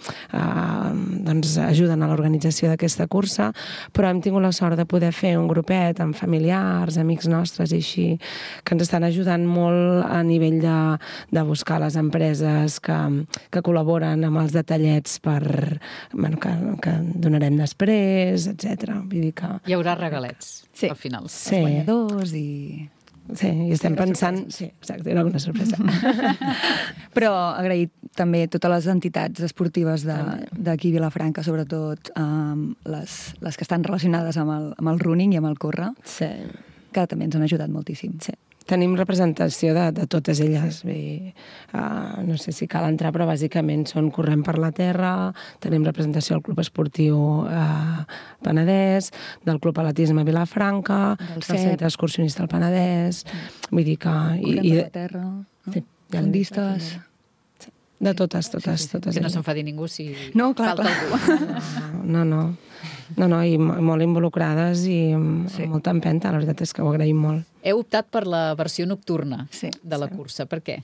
ajuden a l'organització d'aquesta cursa, però hem tingut la sort de poder fer un grupet amb familiars, amics nostres i així, que ens estan ajudant molt a nivell de buscar les empreses que col·laboren amb els detallets que donarem després, etc. Vull dir que... Hi haurà regalets, al final. Els guanyadors i... Sí, i estem pensant... Sí, exacte, hi haurà alguna sorpresa. Però agraït també totes les entitats esportives d'aquí a Vilafranca, sobretot les que estan relacionades amb el running i amb el córrer, que també ens han ajudat moltíssim. Sí. Tenim representació de totes elles. No sé si cal entrar, però bàsicament són Corrent per la Terra, tenim representació del Club Esportiu Penedès, del Club Atletisme Vilafranca, del Centre Excursionista del Penedès, vull dir que... Corrent per la Terra, fundistes... De totes. Que no s'enfadi ningú si falta algú. No, i molt involucrades i molta empenta, la veritat és que ho agraïm molt. Heu optat per la versió nocturna de la cursa, per què?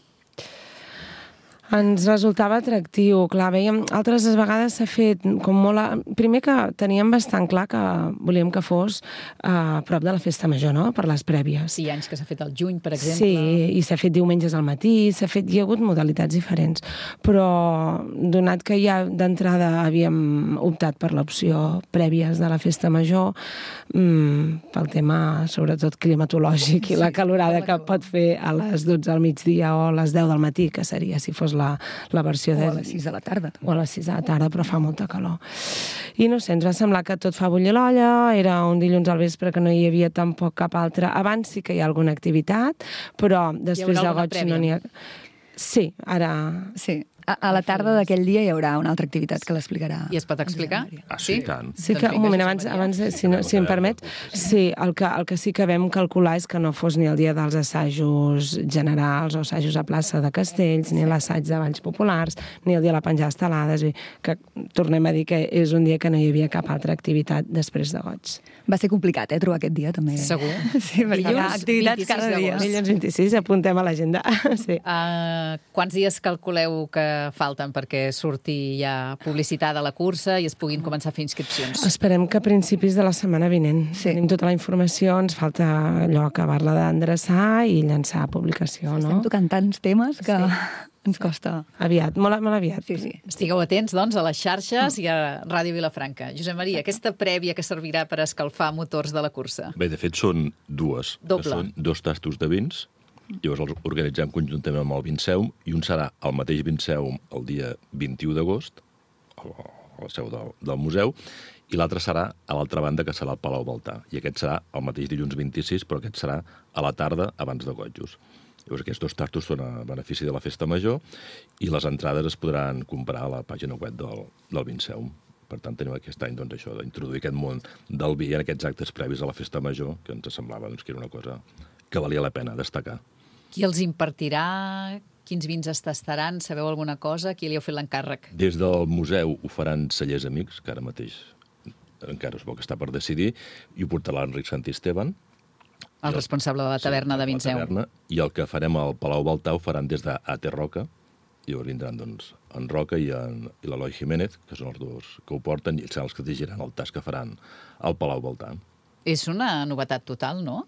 Ens resultava atractiu, clar, veiem, altres vegades s'ha fet com molt... Primer que teníem bastant clar que volíem que fos a prop de la festa major, no?, per les prèvies. Sí, anys que s'ha fet al juny, per exemple. Sí, i s'ha fet diumenges al matí, hi ha hagut modalitats diferents, però donat que ja d'entrada havíem optat per l'opció prèvies de la festa major, pel tema, sobretot, climatològic i la calorada que pot fer a les 12 del migdia o a les 10 del matí, que seria si fos la versió O a les 6 de la tarda. O a les 6 de la tarda, però fa molta calor. I no sé, ens va semblar que tot fa bullir l'olla, era un dilluns al vespre que no hi havia tampoc cap altra... Abans sí que hi ha alguna activitat, però després de goig no n'hi ha... Sí, ara... Sí. A la tarda d'aquell dia hi haurà una altra activitat que l'explicarà. I es pot explicar? Sí, tant. Sí que, un moment, abans si em permet, sí, el que sí que vam calcular és que no fos ni el dia dels assajos generals o assajos a plaça de Castells, ni l'assaig de Balls Populars, ni el dia de la penjada estelades, que tornem a dir que és un dia que no hi havia cap altra activitat després de goig. Va ser complicat, trobar aquest dia, també. Segur. Sí, perquè hi ha activitats cada dia. Dilluns 26, apuntem a l'agenda. Sí. Quants dies calculeu que falten perquè surti ja publicitada la cursa i es puguin començar a fer inscripcions? Esperem que a principis de la setmana vinent. Sí. Tenim tota la informació, ens falta allò acabar-la d'endreçar i llançar a publicació, no? Estem tocant tants temes que ens costa... Aviat, molt aviat. Sí. Estigueu atents, doncs, a les xarxes i a Ràdio Vilafranca. Josep Maria, aquesta prèvia que servirà per escalfar motors de la cursa? Bé, de fet, són dues. Doble. Que són 2 tastos de vins. Llavors els organitzem conjuntament amb el Vinceum i un serà el mateix Vinceum el dia 21 d'agost, a la seu del museu, i l'altre serà a l'altra banda, que serà el Palau Baltà. I aquest serà el mateix dilluns 26, però aquest serà a la tarda abans de Gotjos. Llavors aquests 2 tastos són a benefici de la Festa Major i les entrades es podran comprar a la pàgina web del Vinceum. Per tant, tenim aquest any doncs, això d'introduir aquest món del vi en aquests actes previs a la Festa Major, que ens semblava doncs, que era una cosa que valia la pena destacar. Qui els impartirà? Quins vins es tastaran? Sabeu alguna cosa? Qui li heu fet l'encàrrec? Des del museu ho faran cellers amics, que ara mateix encara es veu que està per decidir, i ho portarà l'Enric Santisteban. El responsable de la taverna de Vinceum. I el que farem al Palau Baltà ho faran des d'Ate Roca. Llavors vindran doncs, en Roca i l'Eloi Jiménez, que són els dos que ho porten, i seran els que dirigiran el tas que faran al Palau Baltà. És una novetat total, no?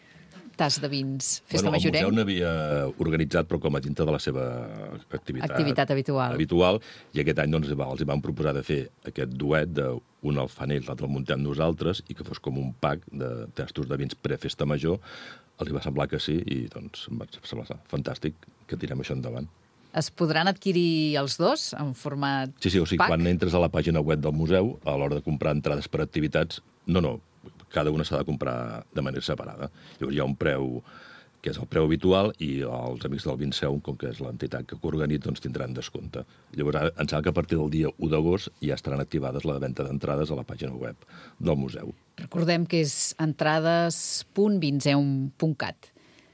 Tas de vins, festa majorenc. El museu n'havia organitzat, però com a dintre de la seva activitat habitual. I aquest any doncs, els vam proposar de fer aquest duet, un el fan ells, l'altre el muntem nosaltres, i que fos com un pack de tastos de vins pre-festa major. Els va semblar que sí, i doncs em va semblar fantàstic que tirem això endavant. Es podran adquirir els dos en format Sí, o sigui, pack? Quan entres a la pàgina web del museu, a l'hora de comprar entrades per activitats, no, cada una s'ha de comprar de manera separada. Llavors hi ha un preu que és el preu habitual i els amics del Vinceum, com que és l'entitat que organitza, doncs tindran descompte. Llavors em sembla que a partir del dia 1 d'agost ja estaran activades la venda d'entrades a la pàgina web del museu. Recordem que és entrades.vinceum.cat.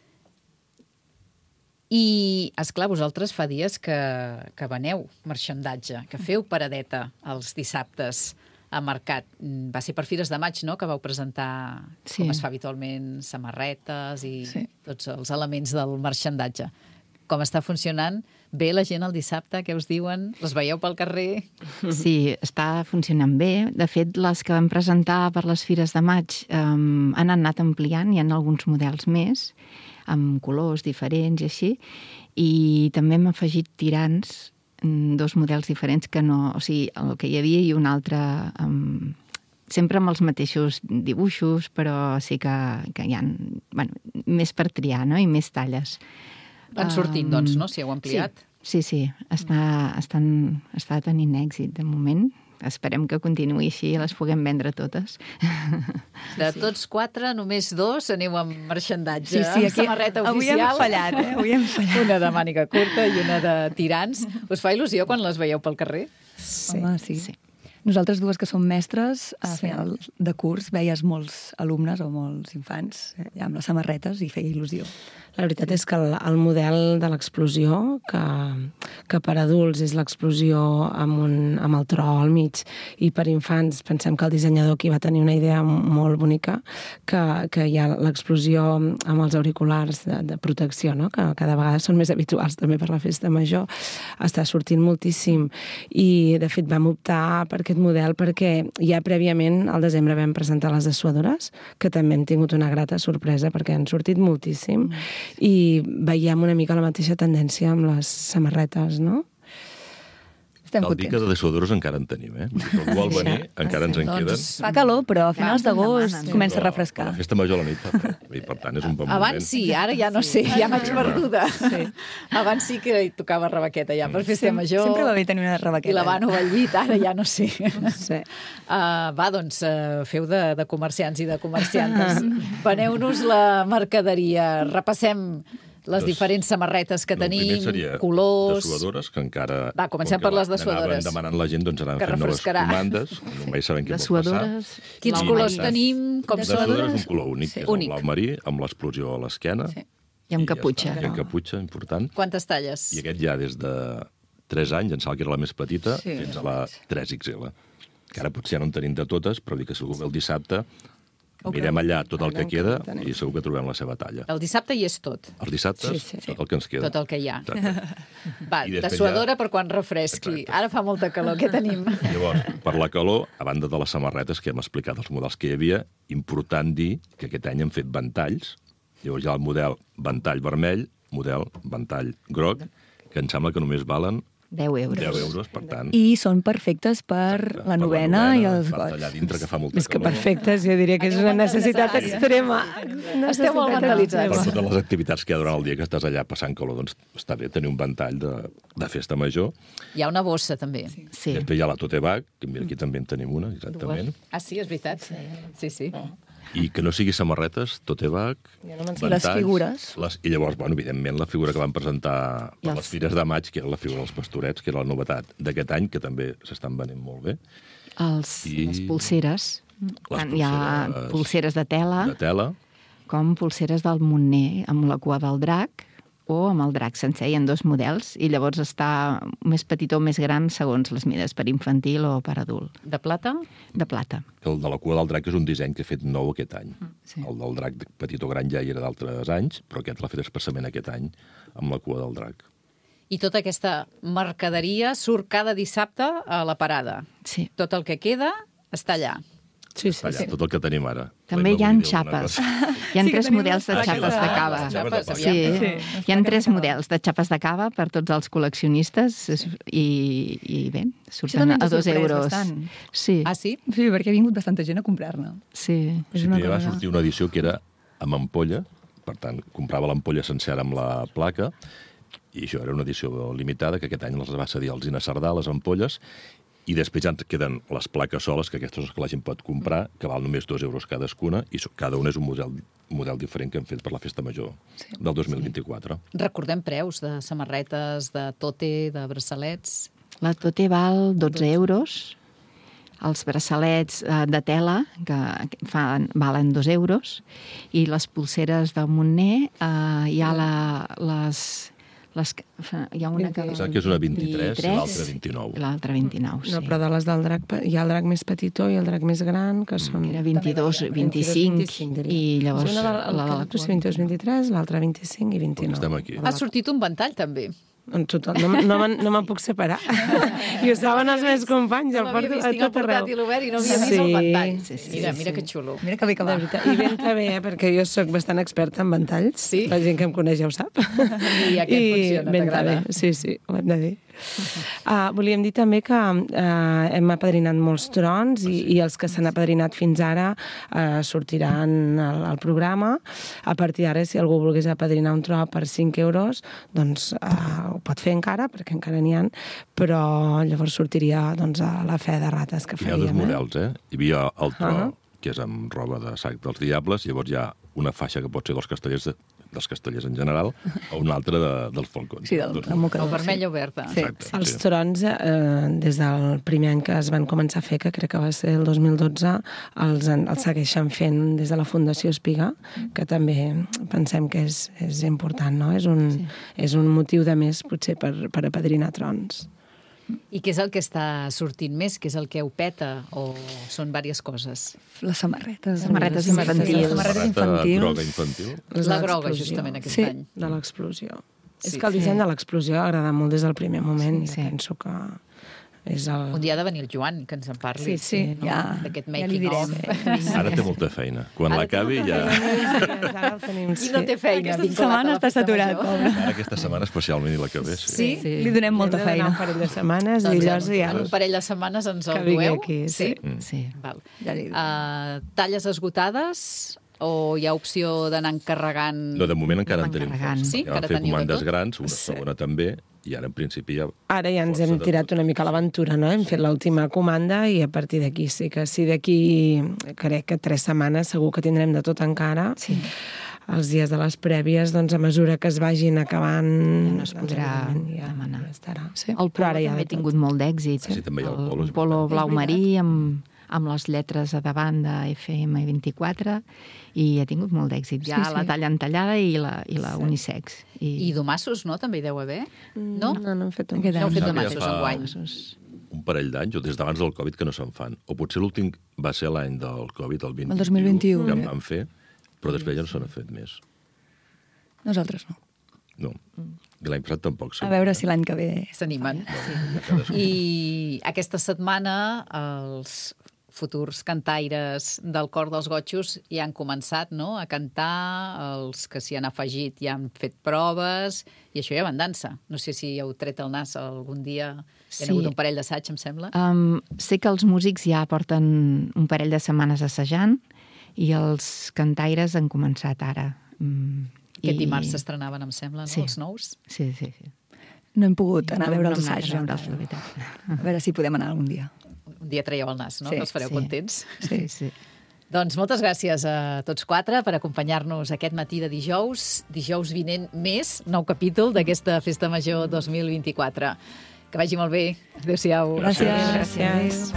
I, esclar, vosaltres fa dies que veneu marxandatge, que feu paradeta els dissabtes a mercat. Va ser per Fires de Maig, no?, que vau presentar, com es fa habitualment, samarretes i tots els elements del marxandatge. Com està funcionant? Bé la gent el dissabte? Què us diuen? Les veieu pel carrer? Sí, està funcionant bé. De fet, les que vam presentar per les Fires de Maig han anat ampliant, hi ha alguns models més, amb colors diferents i així, i també hem afegit tirants, 2 models diferents que no... O sigui, el que hi havia i un altre... sempre amb els mateixos dibuixos, però sí que hi ha més per triar, no?, i més talles. Van sortint, doncs, no?, si heu ampliat. Sí. Està tenint èxit de moment. Esperem que continuï així i les puguem vendre totes. De tots 4, només 2 aneu amb marxandatge. Sí, aquí samarreta oficial. Avui hem fallat, Avui hem fallat. Una de màniga curta i una de tirants. Us fa il·lusió quan les veieu pel carrer? Sí. Home, sí. Nosaltres dues que som mestres, a final de curs veies molts alumnes o molts infants amb les samarretes i feia il·lusió. La veritat és que el model de l'explosió, que per adults és l'explosió amb el tro al mig, i per infants pensem que el dissenyador aquí va tenir una idea molt bonica, que hi ha l'explosió amb els auriculars de protecció, no?, que cada vegada són més habituals també per la Festa Major, està sortint moltíssim. I, de fet, vam optar per aquest model perquè ja prèviament al desembre vam presentar les dessuadores, que també hem tingut una grata sorpresa perquè han sortit moltíssim, i veiem una mica la mateixa tendència amb les samarretes, no? Estem Cal dir que de dessuadores encara en tenim, Si algú vol venir, encara ens en queden. Fa calor, però a finals d'agost comença a refrescar. La festa major a la nit fa fred, i per tant és un bon moment. Abans sí, ara ja no sé, ja m'haig perduda. Abans sí que hi tocava rebequeta ja per festa major. Sempre va bé tenir una rebequeta. I la van al llit, ara ja no sé. Va, doncs, feu de comerciants i de comerciantes. Veneu-nos la mercaderia, repassem les diferents samarretes que tenim, colors... Dessuadores, que encara... Va, comencem per les dessuadores. Anaven demanant la gent, doncs anaven fent noves comandes, només sabem què pot passar. Quins colors tenim? Dessuadores un color únic, que és el blau marí, amb l'explosió a l'esquena. I amb caputxa. I amb caputxa, important. Quantes talles? I aquest ja des de 3 anys, em sembla que era la més petita, fins a la 3XL. Que ara potser ja no en tenim de totes, però dic que segur que el dissabte mirem allà tot el que queda i segur que trobem la seva talla. El dissabte hi és tot. Els dissabtes, tot el que ens queda. Tot el que hi ha. Va, dessuadora per quan refresqui. Ara fa molta calor, què tenim? Llavors, per la calor, a banda de les samarretes que hem explicat els models que hi havia, important dir que aquest any hem fet ventalls. Llavors hi ha el model ventall vermell, model ventall groc, que em sembla que només valen 10 euros. 10 euros, per tant. I són perfectes per la novena i els gots. Allà dintre que fa molta calor. És que perfectes, jo diria que és una necessitat extrema. Esteu molt mentalitzats. Per totes les activitats que hi ha durant el dia que estàs allà passant calor, doncs està bé tenir un ventall de festa major. Hi ha una bossa, també. Sí. Després hi ha la tote bag, que mira, aquí també en tenim una, exactament. Ah, sí, és veritat. Sí. I que no sigui samarretes, tote bag, ventalls... Les figures. I llavors, bueno, evidentment, la figura que van presentar per les Fires de Maig, que era la figura dels pastorets, que era la novetat d'aquest any, que també s'estan venent molt bé. Les pulseres. Hi ha pulseres de tela, com pulseres del Montner, amb la cua del drac, o amb el drac sencer. Hi ha 2 models, i llavors està més petit o més gran segons les mides, per infantil o per adult. De plata? De plata. El de la cua del drac és un disseny que he fet nou aquest any. El del drac petit o gran ja hi era d'altres anys, però aquest l'ha fet expressament aquest any, amb la cua del drac. I tota aquesta mercaderia surt cada dissabte a la parada. Sí. Tot el que queda està allà. Sí. Tot el que tenim ara. També hi ha xapes. Hi ha 3 models de xapes de cava. Hi ha 3 models de xapes de cava per tots els col·leccionistes i bé, surten a 2 euros. Sí. Ah, sí? Sí, perquè ha vingut bastanta gent a comprar-ne. Sí. Va sortir una edició que era amb ampolla, per tant, comprava l'ampolla sencera amb la placa, i això era una edició limitada, que aquest any les va cedir als Ina Cerdà, les ampolles, i després ja ens queden les plaques soles, que aquestes que la gent pot comprar, que val només 2 euros cadascuna, i cada una és un model diferent que hem fet per la Festa Major del 2024. Recordem preus de samarretes, de tote, de braçalets. La tote val 12 euros, els braçalets de tela, que valen 2 euros, i les pulseres del Montner, hi ha hi ha una que... Pensava que és una 23 i l'altra 29. L'altra 29, sí. No, però de les del drac, hi ha el drac més petitó i el drac més gran, que són... Era 22, 25, i llavors... La de la 22, 23, l'altra 25 i 29. Estem aquí. Ha sortit un ventall, també. No me'n puc separar. I ho saben els meus companys, el porto a tot arreu. Tinc el portàtil obert i no havia vist el ventall. Mira que xulo. Mira que bé que va. I ben bé, perquè jo sóc bastant experta en ventalls. La gent que em coneix ja ho sap. I aquest funciona, t'agrada? Sí, ho hem de dir. Volíem dir també que hem apadrinat molts trons i els que s'han apadrinat fins ara sortiran al programa. A partir d'ara, si algú volgués apadrinar un tro per 5 euros, doncs ho pot fer encara, perquè encara n'hi ha, però llavors sortiria a la fe de rates que faríem. Hi ha 2 models, Hi havia el tro, que és amb roba de sac dels diables, llavors hi ha una faixa que pot ser dels castellers en general, o una altra dels falcons. Sí, del mocador. O vermella o verda. Els trons, des del primer any que es van començar a fer, que crec que va ser el 2012, els segueixen fent des de la Fundació Espiga, que també pensem que és important, no? És un motiu de més, potser, per apadrinar trons. I què és el que està sortint més? Què és el que ho peta? O són diverses coses? Les samarretes. Samarretes infantils. Samarreta groga infantil. La groga, justament, aquest any. Sí, de l'explosió. És que el disseny de l'explosió ha agradat molt des del primer moment i penso que Un dia ha de venir el Joan, que ens en parli. Sí, d'aquest ja li making direm. of. Ara té molta feina. Quan l'acabi ja... I no té feina. Aquesta setmana està saturat, pobre. Ara aquesta setmana especialment i la que ve. Sí? Li donem molta feina. Un parell de setmanes i llavors ja... En un parell de setmanes ens el Que vingui dueu? aquí, sí. Sí. Val. Talles esgotades o hi ha opció d'anar encarregant? No, de moment encara en tenim força. Sí? Ja vam fer comandes grans, una segona també, i ara en principi ja... Ara ja ens hem tirat una mica a l'aventura, no? Hem fet l'última comanda i a partir d'aquí sí que d'aquí, crec que 3 setmanes segur que tindrem de tot encara. Sí. Els dies de les prèvies, doncs a mesura que es vagin acabant... Ja no es podrà demanar. Ja estarà. Sí. El Polo també ha tingut molt d'èxit. Sí, també hi ha el Polo. El Polo blau marí amb les lletres a davant de FM24 i ha tingut molt d'èxit. Ja la talla entallada i la unisex. I domassos, no? També hi deu haver? No? No hem fet No heu fet domassos enguany. Un parell d'anys, o des d'abans del Covid, que no se'n fan. O potser l'últim va ser l'any del Covid, el 2021. Que en vam fer, però després ja no se n'ha fet més. Nosaltres no. No. I l'any passat tampoc. A veure si l'any que ve... S'animen. I aquesta setmana els futurs cantaires del Cor dels Gotxos ja han començat, no?, a cantar, els que s'hi han afegit ja han fet proves, i això ja va en dansa. No sé si heu tret el nas algun dia. Hi ha hagut un parell d'assaig, em sembla. Sé que els músics ja porten un parell de setmanes assajant i els cantaires han començat ara. Aquest dimarts s'estrenaven, em sembla, no?, els nous? Sí. No hem pogut anar a veure els assajos. A veure si podem anar algun dia. Un dia traieu el nas, no? Que els fareu contents. Sí. Doncs moltes gràcies a tots 4 per acompanyar-nos aquest matí de dijous. Dijous vinent més, nou capítol d'aquesta Festa Major 2024. Que vagi molt bé. Adéu-siau. Gràcies.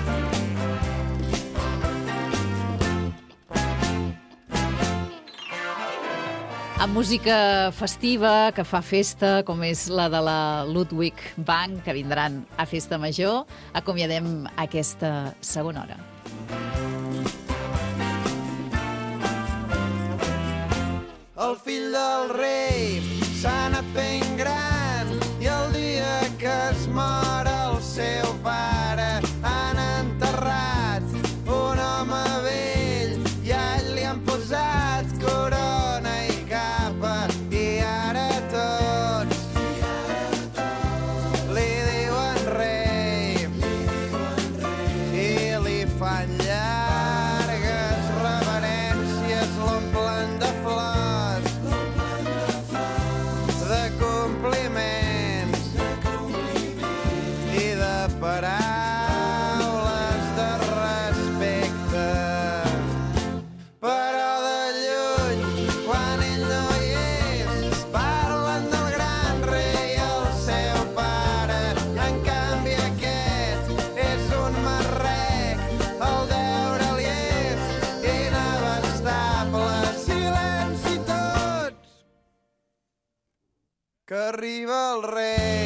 Amb música festiva, que fa festa, com és la de la Ludwig Bank, que vindran a Festa Major, acomiadem aquesta segona hora. El fill del rei s'ha anat fent gran i el dia que es mor el seu pare han enterrat un home vell i a ell li han posat corona i capa i ara tots li diuen rei i li fan llargues reverències, l'omplen de flors, de compliments i de paraules de respecte. Però de lluny, quan ell no hi és, parlen del gran rei, el seu pare. En canvi aquest és un marrec, el deure li és inabastable. Silenci tots, que arriba el rei.